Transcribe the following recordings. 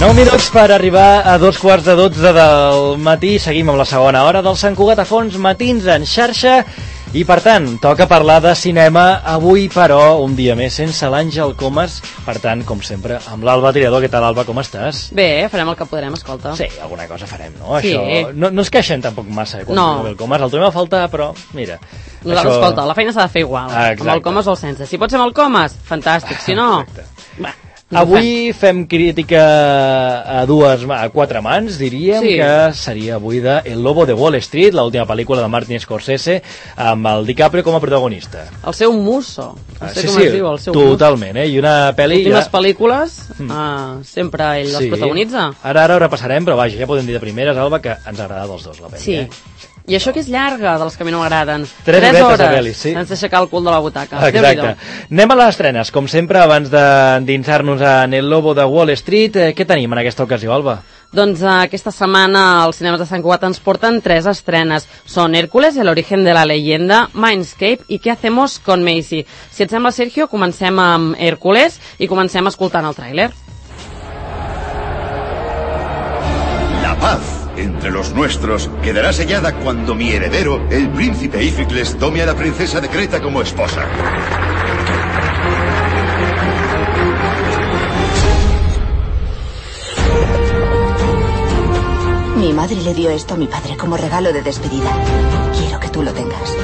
9 minuts per arribar a 2:45 del matí. Seguim amb la segona hora del Sant Cugat a Fons, matins en xarxa. I per tant, toca parlar de cinema avui, però un dia més sense l'Àngel Comas. Per tant, com sempre, amb l'Alba Triador. Què tal, Alba, com estàs? Bé, farem el que podrem, escolta. Sí, alguna cosa farem, no? Sí. Això no es queixen tampoc massa quan no. el Comas. El trobem a faltar, però mira. Nosaltres, escolta, la feina s'ha de fer igual. Amb el Comas o el sense. Si pot ser amb el Comas, fantàstic. Si no... Avui fem crítica a quatre mans, diríem, sí. Que seria avui de El Lobo de Wall Street, l'última pel·lícula de Martin Scorsese, amb el DiCaprio com a protagonista. El seu muso, no sé com es diu, el seu totalment, I una pel·li... Les últimes pel·lícules, sempre ell les protagonitza. Ara ho repassarem, però vaja, ja podem dir de primeres, Alba, que ens ha agradat els dos, la pel·li. Sí. I això que és llarga, de les que a mi no m'agraden. 3 hores, sí. Sense aixecar el cul de la butaca. Exacte. Anem a les estrenes. Com sempre, abans d'endinsar-nos en El Lobo de Wall Street, què tenim en aquesta ocasió, Alba? Doncs aquesta setmana els cinemes de Sant Cugat ens porten 3 estrenes. Són Hércules, El origen de la leyenda, Mindscape i ¿Qué hacemos con Macy? Si et sembla, Sergio, comencem amb Hércules i comencem escoltant el tràiler. La paz entre los nuestros quedará sellada cuando mi heredero, el príncipe Íficles, tome a la princesa de Creta como esposa. Mi madre le dio esto a mi padre como regalo de despedida. Quiero que tú lo tengas.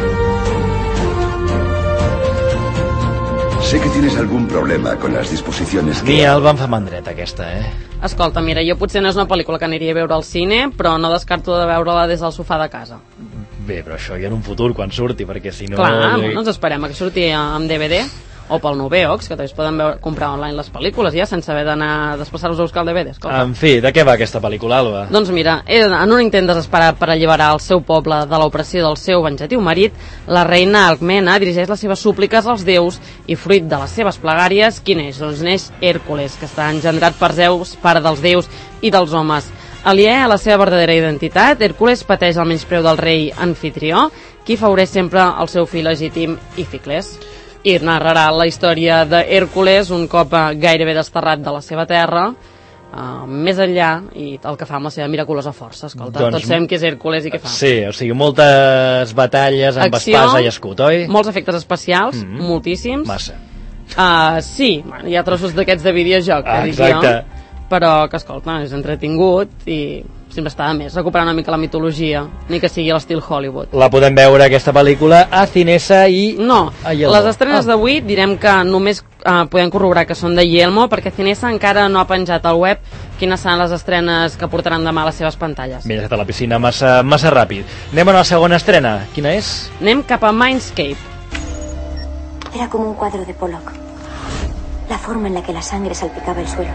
Sé que tienes algún problema con las disposiciones que... Mi Alba em fa mandreta aquesta, Escolta, mira, jo potser no és una pel·lícula que aniria a veure al cine, però no descarto de veure-la des del sofà de casa. Bé, però això ja en un futur, quan surti, perquè si no... Clar, no ens esperem a que surti amb DVD o pel Noveox, que també es poden comprar online les pel·lícules ja, sense haver d'anar a desplaçar-nos a buscar el DVD. Escolta. En fi, de què va aquesta pel·lícula, Alba? Doncs mira, en un intent desesperat per alliberar el seu poble de l'opressió del seu venjatiu marit, la reina Alcmena dirigeix les seves súpliques als déus i, fruit de les seves plegàries, qui neix? Doncs neix Hèrcules, que està engendrat per Zeus, pare dels déus i dels homes. Aliè a la seva verdadera identitat, Hèrcules pateix el menyspreu del rei Anfitrió, qui afavoreix sempre el seu fill legítim Íficles. I narrarà la història d'Hèrcules un cop gairebé desterrat de la seva terra, més enllà, i el que fa amb la seva miraculosa força. Escolta, doncs, tots sabem que és Hèrcules i què fa. Sí, o sigui, moltes batalles amb espasa i escut, oi? Molts efectes especials, moltíssims. Massa. Sí, hi ha trossos d'aquests de videojoc, exacte. Però que, escolta, és entretingut i sempre està de més recuperar una mica la mitologia, ni que sigui a l'estil Hollywood. La podem veure, aquesta pel·lícula, a Cinesa i... No, les estrenes d'avui direm que només podem corroborar que són de Yelmo, perquè Cinesa encara no ha penjat al web quines seran les estrenes que portaran demà a les seves pantalles. Mira, està a la piscina massa ràpid. Anem a la segona estrena. Quina és? Anem cap a Mindscape. Era como un cuadro de Pollock. La forma en la que la sangre salpicaba el suelo.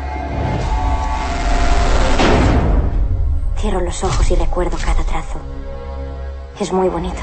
Cierro los ojos y recuerdo cada trazo. Es muy bonito.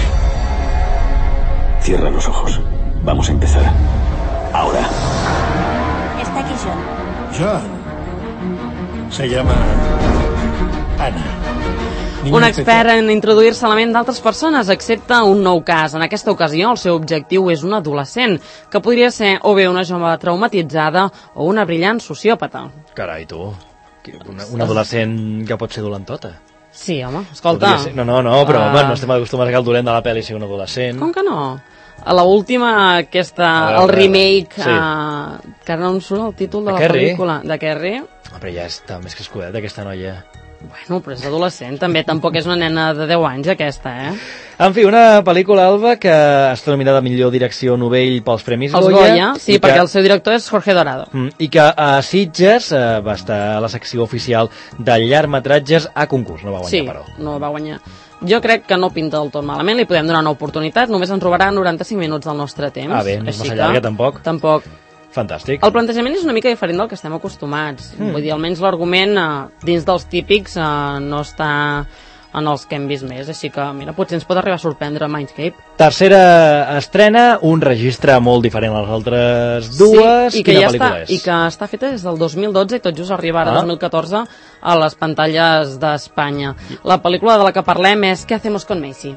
Cierra los ojos. Vamos a empezar. Ahora. Está aquí John. John. Se llama Anna. Un expert en introduir-se a la ment d'altres persones accepta un nou cas. En aquesta ocasió, el seu objectiu és un adolescent, que podria ser o bé una jove traumatitzada o una brillant sociòpata. Carai, tu. Una adolescent que pot ser dolentota. Sí, home, escolta. No, però home, no estem acostumats que el dolent de la pel·li sigui un adolescent. Com que no? A l'última, el remake, que ara no em surt el títol de la pel·lícula, de Carrie. Però ja està més que escudeta, aquesta noia. Bueno, però és adolescent, també. Tampoc és una nena de 10 anys, aquesta, En fi, una pel·lícula, Alba, que està nominada a millor direcció novell pels Premis Goya. Sí, perquè el seu director és Jorge Dorado. I que a Sitges va estar a la secció oficial de llargmetratges a concurs. No va guanyar, però. Sí, no va guanyar. Jo crec que no pinta del tot malament, li podem donar una oportunitat, només ens robarà 95 minuts del nostre temps. Bé, no és massa llarga, tampoc. Tampoc. Fantàstic. El plantejament és una mica diferent del que estem acostumats. Vull dir, almenys l'argument dins dels típics no està en els que hem vist més, així que, mira, potser ens pot arribar a sorprendre Mindscape. Tercera estrena, un registre molt diferent a les altres dues. Sí, quina pel·lícula és? I que està feta des del 2012 i tot just arriba ara 2014 a les pantalles d'Espanya. La pel·lícula de la que parlem és ¿Qué hacemos con Macy?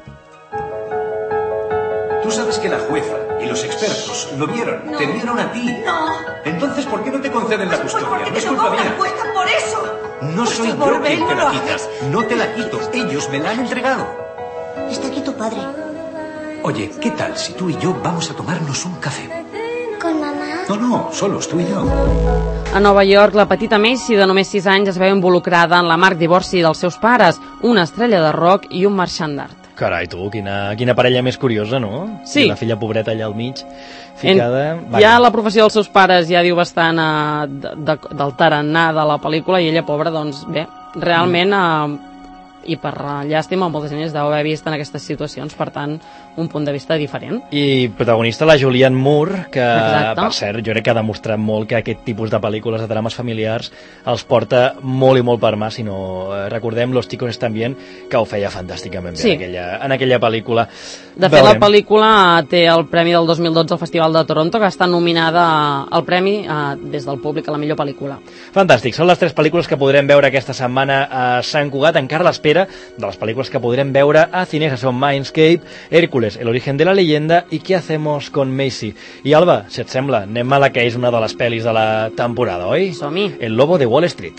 Tú sabes que la jueza y los expertos lo vieron, te vieron a ti. No. Entonces, ¿por qué no te conceden la custodia? No es culpa mía. Jueza, por por eso. No soy yo quien te la quita. No te la quito. Ellos me la han entregado. Está aquí tu padre. Oye, ¿qué tal si tú y yo vamos a tomarnos un café? ¿Con mamá? No, solos, tú y yo. A Nova York, la petita Macy, de només 6 anys, es veu involucrada en l'amarg divorci dels seus pares, una estrella de rock i un marxant d'art. Carai, tu, quina parella més curiosa, no? Sí. I la filla pobreta allà al mig, ficada... Ja la professió dels seus pares ja diu bastant del tarannà de la pel·lícula, i ella, pobra, doncs bé, realment... I per llàstima, molta gent es deu haver vist en aquestes situacions, per tant, un punt de vista diferent. I protagonista la Julianne Moore, que, exacte, per cert, jo crec que ha demostrat molt que aquest tipus de pel·lícules de drames familiars els porta molt i molt per mà, si no recordem Los chicos están bien, que ho feia fantàsticament bé, sí, en aquella pel·lícula. De fet, la pel·lícula té el Premi del 2012 al Festival de Toronto, que està nominada al Premi des del públic a la millor pel·lícula. Fantàstic, són les 3 pel·lícules que podrem veure aquesta setmana a Sant Cugat, encara a l'espera de les pel·lícules que podrem veure a Cinesa, són Mindscape, Hércules, El origen de la leyenda i ¿Qué hacemos con Macy? I Alba, si et sembla, anem a la que és una de les pel·lis de la temporada, oi? Som-hi. El lobo de Wall Street.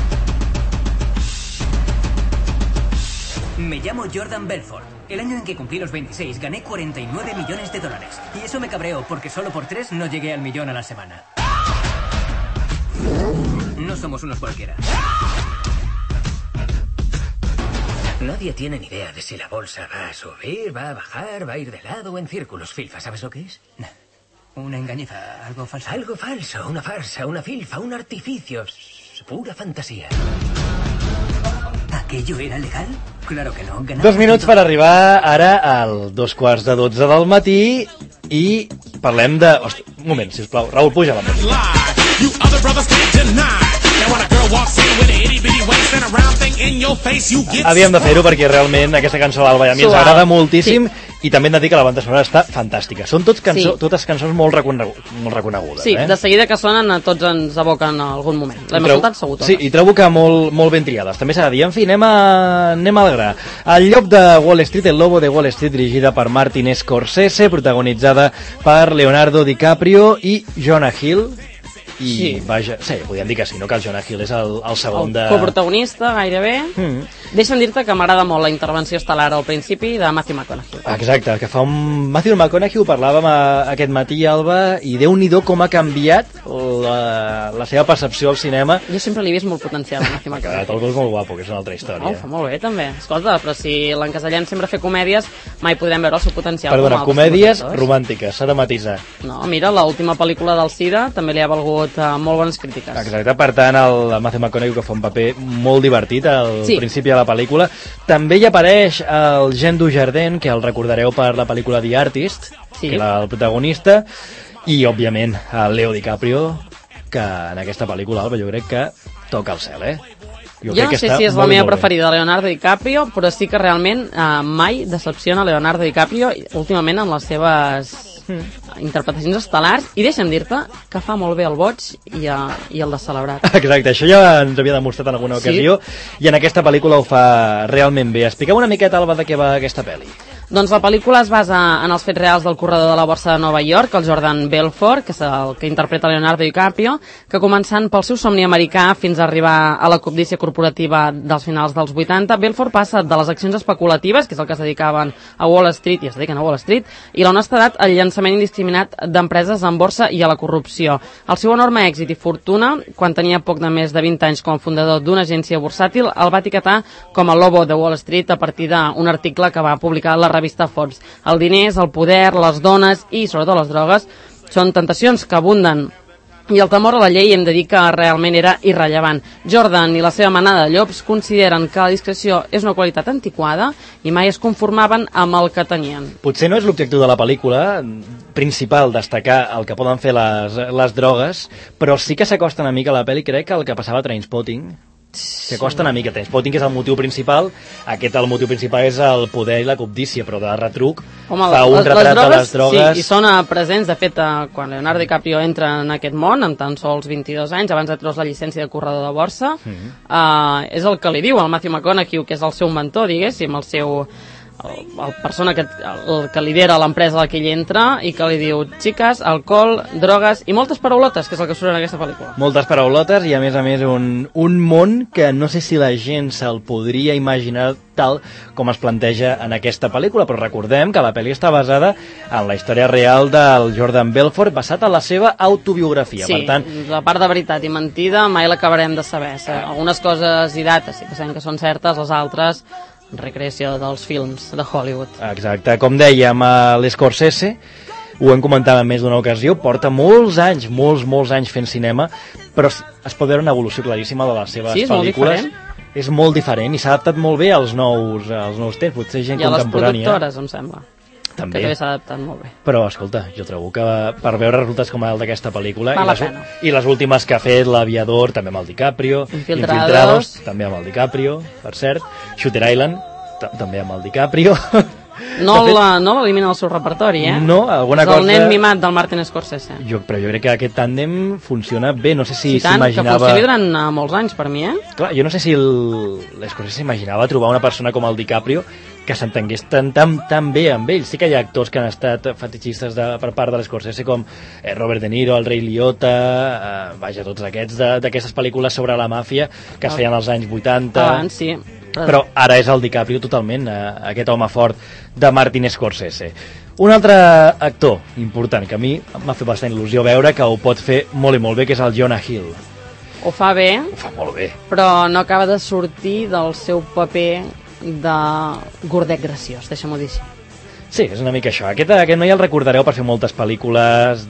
Me llamo Jordan Belfort. El año en que cumplí los 26 gané 49 millones de dólares. Y eso me cabreó porque solo por 3 no llegué al millón a la semana. No somos unos cualquiera. Nadie tiene ni idea de si la bolsa va a subir, va a bajar, va a ir de lado o en círculos. Filfa, ¿sabes lo que es? No. Una engañifa, algo falso. Algo falso, una farsa, una filfa, un artificio. Pura fantasía. ¿Aquello era legal? Claro que no. 2 minuts per arribar ara al 2:15 del matí i parlem de... Hosti, un moment, sisplau. Raül, puja la música. Havíem de fer-ho perquè realment aquesta cançó a l'Alba i a mi ens agrada moltíssim, i també hem de dir que la banda sonora està fantàstica. Són totes cançons molt reconegudes. Sí, de seguida que sonen a tots ens evoquen algun moment. L'hem escoltat segur totes. Sí, i trobo que molt ben triades. També s'ha de dir, en fi, anem al gra. El llop de Wall Street, El lobo de Wall Street, dirigida per Martin Scorsese, protagonitzada per Leonardo DiCaprio i Jonah Hill. I vaja, sí, podríem dir que sí, no? Que el Jonah Hill és el segon de... El coprotagonista, gairebé. Deixa'm dir-te que m'agrada molt la intervenció estel·lar al principi de Matthew McConaughey. Exacte, que fa un... Matthew McConaughey, ho parlàvem aquest matí, Alba, i Déu-n'hi-do com ha canviat la seva percepció al cinema. Jo sempre l'he vist molt potencial, Matthew McConaughey. Te'l veus molt guapo, que és una altra història. Ho fa molt bé, també. Escolta, però si l'encasellem sempre a fer comèdies, mai podrem veure el seu potencial. Perdona, comèdies romàntiques, s'ha de matisar. No, mira, l'última pel·lícula del SIDA també li ha valgut molt bones crítiques. Exacte, per tant, el Matthew McConaughey, que fa un paper molt divertit al principi de la pel·lícula. També hi apareix el Jean Dujardin, que el recordareu per la pel·lícula The Artist, que era el protagonista, i, òbviament, el Leo DiCaprio, que en aquesta pel·lícula, Alba, jo crec que toca el cel, Jo no sé si és la meva preferida, Leonardo DiCaprio, però sí que realment mai decepciona Leonardo DiCaprio últimament en les seves interpretacions estel·lars, i deixa'm dir-te que fa molt bé el boig i el de celebrat. Exacte, això ja ens havia demostrat en alguna ocasió, i en aquesta pel·lícula ho fa realment bé. Expliqueu una miqueta, Alba, de què va aquesta pel·li. Doncs la pel·lícula es basa en els fets reals del corredor de la borsa de Nova York, el Jordan Belfort, que és el que interpreta Leonardo DiCaprio, que començant pel seu somni americà fins a arribar a la cobdícia corporativa dels finals dels 80, Belfort passa de les accions especulatives, que és el que es dedicaven a Wall Street, i es dediquen a Wall Street, i la honestedat al llançament indiscriminat d'empreses en borsa i a la corrupció. El seu enorme èxit i fortuna, quan tenia poc de més de 20 anys com a fundador d'una agència bursàtil, el va etiquetar com el lobo de Wall Street a partir d'un article que va publicar la revista Forbes. El diners, el poder, les dones i sobretot les drogues són tentacions que abunden, i el temor a la llei hem de dir que realment era irrellevant. Jordan i la seva manada de llops consideren que la discreció és una qualitat antiquada i mai es conformaven amb el que tenien. Potser no és l'objectiu de la pel·lícula principal destacar el que poden fer les drogues, però sí que s'acosta una mica a la pel·li, crec que el que passava a Trainspotting, que costa una mica. Trainspotting, que és el motiu principal, el motiu principal és el poder i la cobdícia, però de retruc fa un retrat de les drogues. Sí, i són presents. De fet, quan Leonardo DiCaprio entra en aquest món, amb tan sols 22 anys, abans de treure la llicència de corredor de borsa, és el que li diu al Matthew McConaughey, que és el seu mentor, diguéssim, el seu el persona que lidera l'empresa a la que ell entra i que li diu xiques, alcohol, drogues i moltes paraulotes, que és el que surt en aquesta pel·lícula. Moltes paraulotes i a més un món que no sé si la gent se'l podria imaginar tal com es planteja en aquesta pel·lícula, però recordem que la pel·li està basada en la història real del Jordan Belfort, basat en la seva autobiografia. Sí, per tant, la part de veritat i mentida mai l'acabarem de saber. Algunes coses i dates sí que sabem que són certes, les altres recreació dels films de Hollywood. Exacte, com dèiem, l'Scorsese, ho hem comentat en més d'una ocasió, porta molts anys fent cinema, però es pot veure una evolució claríssima de les seves pel·lícules. És molt diferent i s'ha adaptat molt bé als nous temps, potser gent contemporània. I a les productores, em sembla. També. Que també s'ha adaptat molt bé. Però, escolta, jo trobo que per veure resultats com el d'aquesta pel·lícula i les últimes que ha fet l'Aviador, també amb el DiCaprio, Infiltrados, també amb el DiCaprio, per cert, Shooter Island, també amb el DiCaprio. No l'elimina del seu repertori, eh? No, alguna cosa... És el nen mimat del Martin Scorsese. Però jo crec que aquest tàndem funciona bé, no sé si tant, s'imaginava... que funcioni durant molts anys, per mi, eh? Clar, jo no sé si l'Scorsese s'imaginava trobar una persona com el DiCaprio que s'entengués tan bé amb ell. Sí que hi ha actors que han estat fetichistes per part de l'Scorsese, com Robert De Niro, el Ray Liotta, vaja, tots aquests d'aquestes pel·lícules sobre la màfia que es feien als anys 80. Abans, sí. Però ara és el DiCaprio totalment, aquest home fort de Martin Scorsese. Un altre actor important que a mi m'ha fet bastant il·lusió veure, que ho pot fer molt i molt bé, que és el Jonah Hill. Ho fa bé. Ho fa molt bé. Però no acaba de sortir del seu paper de gordet graciós, deixa'm-ho dir així. Sí, és una mica això. Aquest noi el recordareu per fer moltes pel·lícules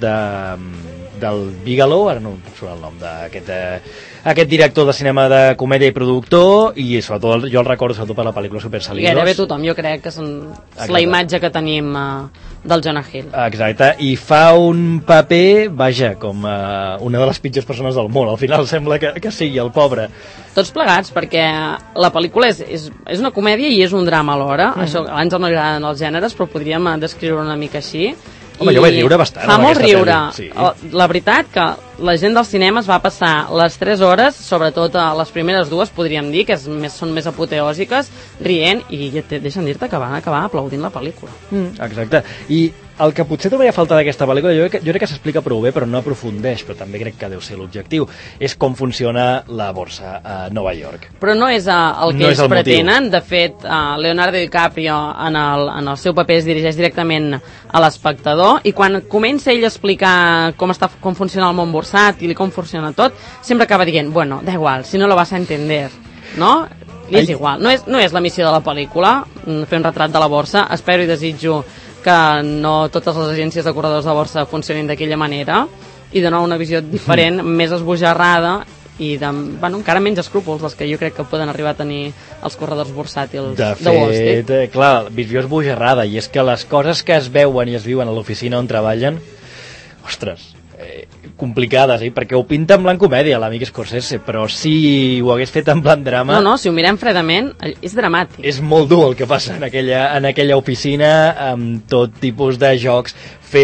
del Bigelow, ara no em surt el nom d'aquest director de cinema de comèdia i productor, i sobretot jo el recordo sobretot per la pel·lícula Super Salidos. Gairebé tothom, jo crec que és la imatge que tenim del Jonah Hill. Exacte, i fa un paper, vaja, com una de les pitjors persones del món, al final sembla que sigui el pobre. Tots plegats, perquè la pel·lícula és una comèdia i és un drama alhora. Això, abans no agraden els gèneres, però podríem descriure una mica així. Home, jo vaig riure bastant. Fa molt riure. Sí. La veritat que la gent dels cinemes va passar les 3 hores, sobretot a les primeres 2, podríem dir, que són més apoteòsiques, rient, i deixen dir-te que van acabar aplaudint la pel·lícula. Exacte. I el que potser trobaria a faltar d'aquesta pel·lícula, jo crec que s'explica prou bé, però no aprofundeix, però també crec que deu ser l'objectiu, és com funciona la borsa a Nova York. Però no és el que ells pretenen. De fet, Leonardo DiCaprio en el seu paper es dirigeix directament a l'espectador, i quan comença ell a explicar com funciona el món bursàtil i com funciona tot, sempre acaba dient, bueno, da igual, si no lo vas a entender, no? I és igual, no és la missió de la pel·lícula fer un retrat de la borsa. Espero i desitjo que no totes les agències de corredors de borsa funcionin d'aquella manera i donar una visió diferent, més esbojarrada i encara menys escrúpols dels que jo crec que poden arribar a tenir els corredors bursàtils de Wall Street. De fet, clar, visió esbojarrada, i és que les coses que es veuen i es viuen a l'oficina on treballen, ostres, complicades, perquè ho pinta en plan comèdia l'amic Scorsese, però si ho hagués fet en plan drama... No, si ho mirem fredament, és dramàtic. És molt dur el que passa en aquella oficina, amb tot tipus de jocs,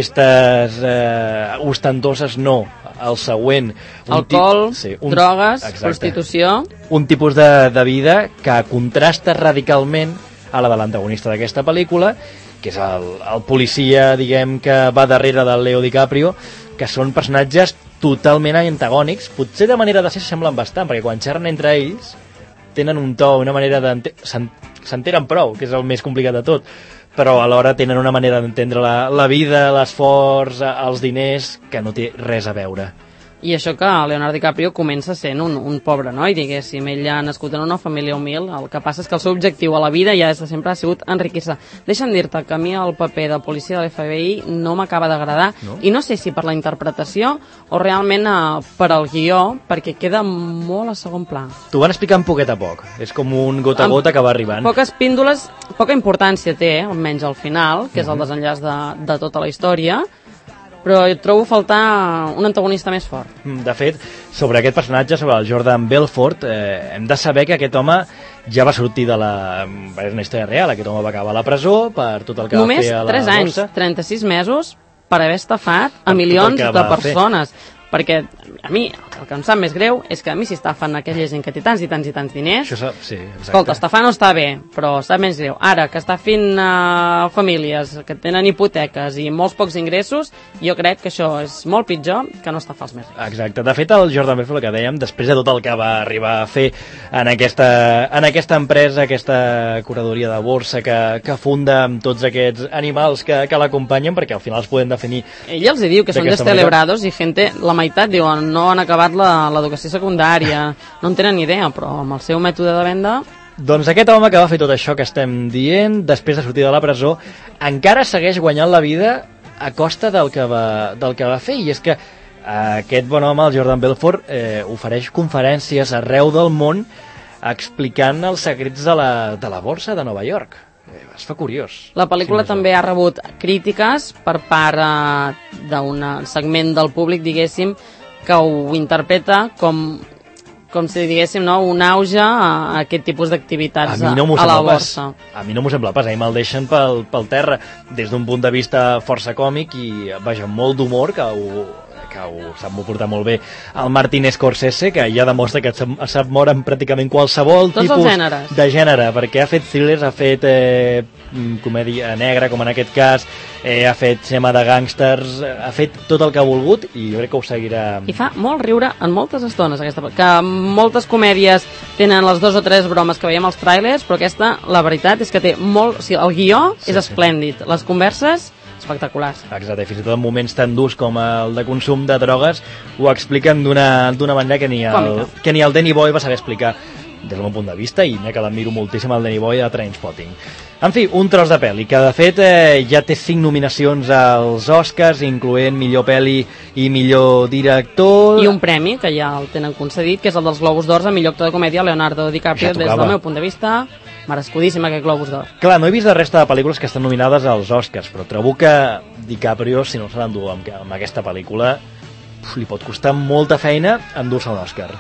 festes ostentoses, no, el següent... Alcohol, drogues, prostitució... Un tipus de vida que contrasta radicalment a la de l'antagonista d'aquesta pel·lícula, que és el policia, diguem, que va darrere del Leo DiCaprio, que són personatges totalment antagònics, potser de manera de ser semblen bastant, perquè quan xerren entre ells tenen un to, una manera s'entenen prou, que és el més complicat de tot, però alhora tenen una manera d'entendre la vida, l'esforç, els diners, que no té res a veure. I això que Leonardo DiCaprio comença sent un pobre noi, diguéssim. Ell ha nascut en una família humil, el que passa és que el seu objectiu a la vida ja des de sempre ha sigut enriquir-se. Deixa'm dir-te que a mi el paper de policia de l'FBI no m'acaba d'agradar, i no sé si per la interpretació o realment per al guió, perquè queda molt a segon pla. T'ho van explicant poquet a poc, és com un gota a gota que va arribant. Poques píndoles, poca importància té, almenys al final, que és el desenllaç de tota la història, però trobo faltar un antagonista més fort. De fet, sobre aquest personatge, sobre el Jordan Belfort, hem de saber que aquest home ja va sortir de és una història real, aquest home va acabar a la presó per tot el que va fer a la borsa. Només 3 anys, 36 mesos per haver estafat a milions de persones. Perquè a mi el que em sap més greu és que a mi si estafen aquella gent que té tants i tants i tants diners, Sí, exacte. escolta, estafar no està bé, però sap més greu. Ara, que està fent famílies que tenen hipoteques i molts pocs ingressos, jo crec que això és molt pitjor que no estafar els més rics. Exacte. De fet, el Jordan Belfort, el que dèiem, després de tot el que va arribar a fer en aquesta empresa, aquesta curadoria de borsa que funda amb tots aquests animals que l'acompanyen, perquè al final els podem definir. Ell els diu que són descelebrados i gente, la meitat diuen no han acabat l'educació secundària, no en tenen ni idea, però amb el seu mètode de venda... Doncs aquest home que va fer tot això que estem dient, després de sortir de la presó, encara segueix guanyant la vida a costa del que va fer, i és que aquest bon home, el Jordan Belfort, ofereix conferències arreu del món explicant els secrets de la borsa de Nova York. Es fa curiós. La pel·lícula també ha rebut crítiques per part d'un segment del públic, diguéssim, que ho interpreta com si diguéssim, no, un auge a aquest tipus d'activitats a la borsa. A mi no m'ho sembla pas, a mi me'l deixen pel terra des d'un punt de vista força còmic i, vaja, molt d'humor, que ho sap portar molt bé el Martin Scorsese, que ja demostra que sap moure en pràcticament qualsevol tipus de gènere, perquè ha fet thrillers, ha fet comèdia negra, com en aquest cas, ha fet cinema de gàngsters, ha fet tot el que ha volgut i jo crec que ho seguirà. I fa molt riure en moltes estones, que moltes comèdies tenen les 2 o 3 bromes que veiem als tràilers, però aquesta, la veritat és que té molt... O sigui, el guió és esplèndid, les converses espectaculars. Exacte, fins i tot en moments tan durs com el de consum de drogues ho expliquen d'una manera que ni el Danny Boy va saber explicar des del meu punt de vista, i mira que l'admiro moltíssim el Danny Boy a Trainspotting. En fi, un tros de pel·li que de fet ja té 5 nominacions als Oscars, incloent millor pel·li i millor director. I un premi que ja el tenen concedit, que és el dels Globus d'Or a millor actor de comèdia, Leonardo DiCaprio, des del meu punt de vista merescudíssim aquest Globus d'Or. Clar, no he vist la resta de pel·lícules que estan nominades als Oscars, però trobo que DiCaprio, si no se l'endú amb aquesta pel·lícula, li pot costar molta feina endur-se un Oscar.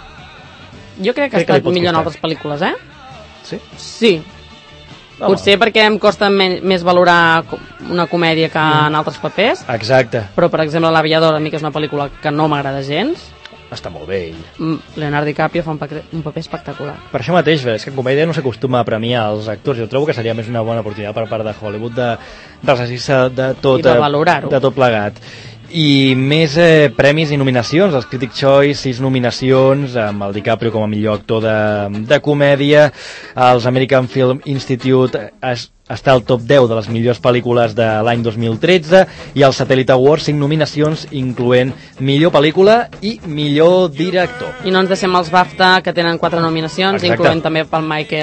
Jo crec que ha estat millor en altres pel·lícules, Sí? Sí. Potser perquè em costa més valorar una comèdia que en altres papers. Exacte. Però, per exemple, L'Aviador, a mi que és una pel·lícula que no m'agrada gens. Està molt bé, ell. Leonardo DiCaprio fa un paper espectacular. Per això mateix, és que en comèdia no s'acostuma a premiar els actors. Jo trobo que seria més una bona oportunitat per part de Hollywood de resistir-se de tot, i de valorar-ho. De tot plegat. I més premis i nominacions, els Critics' Choice, 6 nominacions, amb el DiCaprio com a millor actor de comèdia, els American Film Institute està al top 10 de les millors pel·lícules de l'any 2013, i el Satellite Awards 5 nominacions, incloent millor pel·lícula i millor director. I no ens deixem els BAFTA, que tenen 4 nominacions, incloent també pel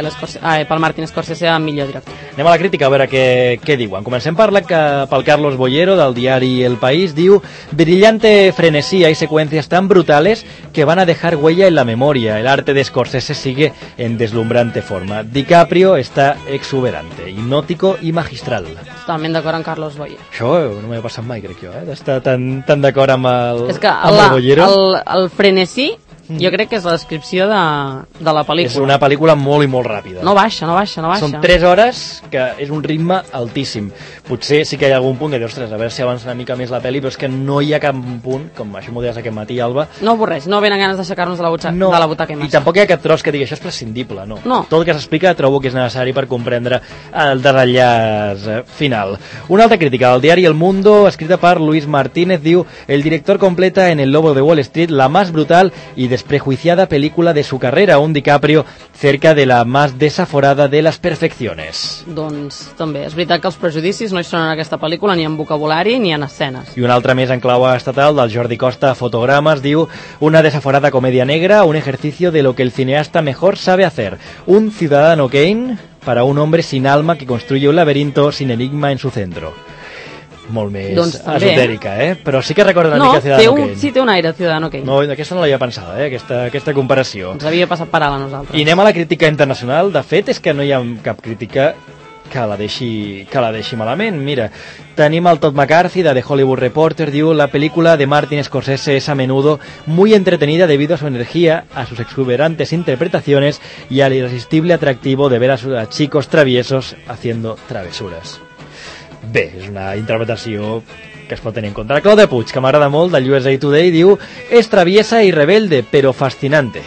Martin Scorsese a millor director. Anem a la crítica a veure què diuen. Comencem pel Carlos Bollero, del diari El País. Diu: brillante frenesí, hay secuencias tan brutales que van a dejar huella en la memoria. El arte de Scorsese sigue en deslumbrante forma. DiCaprio está exuberante, hipnòtico i magistral. Totalment d'acord amb Carlos Bollero. Això no m'ha passat mai, crec jo, d'estar tan d'acord amb el Bollero. El frenesí, jo crec que és la descripció de la pel·lícula. És una pel·lícula molt i molt ràpida. No baixa. Són 3 hores, que és un ritme altíssim. Potser sí que hi ha algun punt que dius, ostres, a veure si avança una mica més la pel·li, però és que no hi ha cap punt, com això m'ho deies aquest matí, Alba. No avorreix, no venen ganes d'aixecar-nos de la butaca. I tampoc hi ha cap tros que digui això és prescindible, no. Tot el que s'explica trobo que és necessari per comprendre el desenllaç final. Una altra crítica del diari El Mundo, escrita per Luis Martínez, diu: el director completa en El Lobo de Wall Street la más brutal y desprejuiciada película de su carrera, un DiCaprio cerca de la más desaforada de las perfecciones. Doncs també, és veritat que els prejudicis no hi són en aquesta pel·lícula, ni en vocabulari ni en escenes. I una altra més en clau estatal, del Jordi Costa, Fotogrames, diu: una desaforada comedia negra, un ejercicio de lo que el cineasta mejor sabe hacer. Un Ciudadano Kane para un hombre sin alma que construye un laberinto sin enigma en su centro. Molt més esotèrica, però sí que recorda una mica Ciudadano Kane. Sí, té un aire Ciudadano Kane. No, aquesta no l'havia pensada, aquesta comparació. Ens havia passat per alt a nosaltres. I anem a la crítica internacional. De fet, és que no hi ha cap crítica que la deixi malament. Mira, tenim el Todd McCarthy de The Hollywood Reporter, diu: la película de Martin Scorsese es a menudo muy entretenida debido a su energía, a sus exuberantes interpretaciones y al irresistible atractivo de ver a chicos traviesos haciendo travesuras. Bé, és una interpretació que es pot tenir en compte. La Clàudia Puig, que m'agrada molt, del USA Today, diu: és traviesa i rebelde, però fascinante.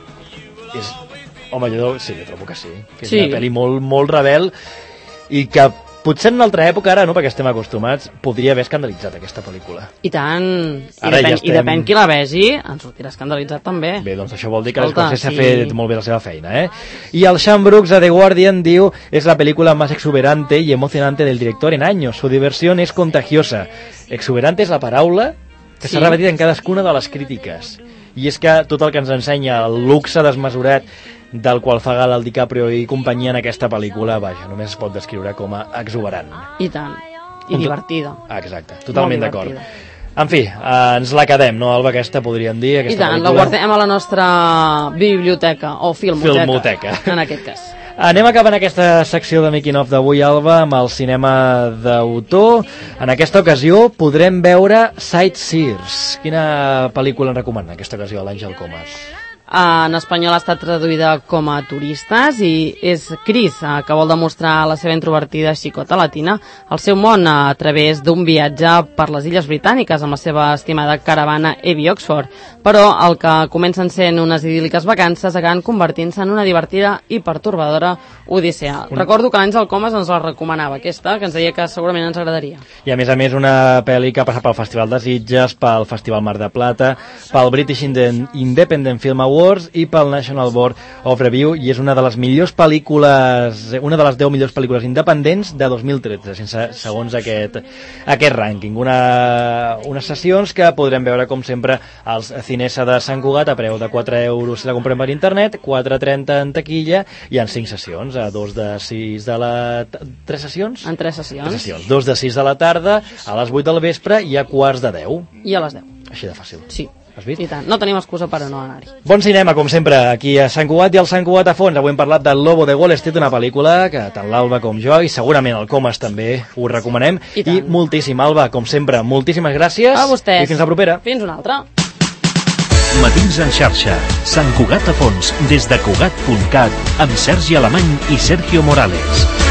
Home, jo trobo que sí. Que és una pel·li molt, molt rebel i que potser en una altra època, ara no, perquè estem acostumats, podria haver escandalitzat aquesta pel·lícula. I tant. I depèn qui la vegi, en sortirà escandalitzat també. Bé, doncs això vol dir que l'Scorsese ha fet molt bé la seva feina, I el Sean Brooks a The Guardian diu: es la película más exuberante y emocionante del director en años. Su diversión es contagiosa. Exuberante és la paraula que s'ha repetit en cadascuna de les crítiques. I és que tot el que ens ensenya el luxe desmesurat del qual fa gala el DiCaprio i companyia en aquesta pel·lícula, vaja, només es pot descriure com a exuberant. I tant. I divertida. Exacte, totalment d'acord. En fi, ens la quedem, no, Alba, aquesta podríem dir, aquesta pel·lícula. I tant, pel·lícula. la guardem a la nostra biblioteca, o filmoteca. En aquest cas. Anem acabant aquesta secció de Making of d'avui, Alba, amb el cinema d'autor. En aquesta ocasió podrem veure Sightseers. Quina pel·lícula en recomana en aquesta ocasió, l'Àngel Comas? En espanyol ha estat traduïda com a Turistes i és Chris, que vol demostrar la seva introvertida xicota latina el seu món a través d'un viatge per les Illes Britàniques amb la seva estimada caravana Abby Oxford, però el que comencen sent unes idíl·liques vacances acaben convertint-se en una divertida i pertorbadora odissea. Recordo que l'Àngel Comas ens la recomanava, aquesta, que ens deia que segurament ens agradaria. I a més una pel·li que ha passat pel Festival de Sitges, pel Festival Mar de Plata, pel British Independent Film Awards i pel National Board of Review, i és una de les millors pel·lícules, una de les 10 millors pel·lícules independents de 2013, segons aquest rànquing. Unes sessions que podrem veure, com sempre, als Cinesa de Sant Cugat a preu de 4 euros si la comprem per internet, 4,30 en taquilla, i en 5 sessions, a 2 de 6 de la... 3 sessions? En 3 sessions. 3 sessions. 2 de 6 de la tarda, a les 8 del vespre i a quarts de 10. I a les 10. Així de fàcil. Sí. Has vist? I tant, no tenim excusa per no anar-hi. Bon cinema, com sempre, aquí a Sant Cugat i al Sant Cugat a fons. Avui hem parlat del Lobo de Wall Street, una pel·lícula que tant l'Alba com jo, i segurament el Comas també, us recomanem. I moltíssim, Alba, com sempre, moltíssimes gràcies. A vostès. I fins la propera. Fins una altra. Matins en xarxa. Sant Cugat a fons, des de Cugat.cat, amb Sergi Alemany i Sergio Morales.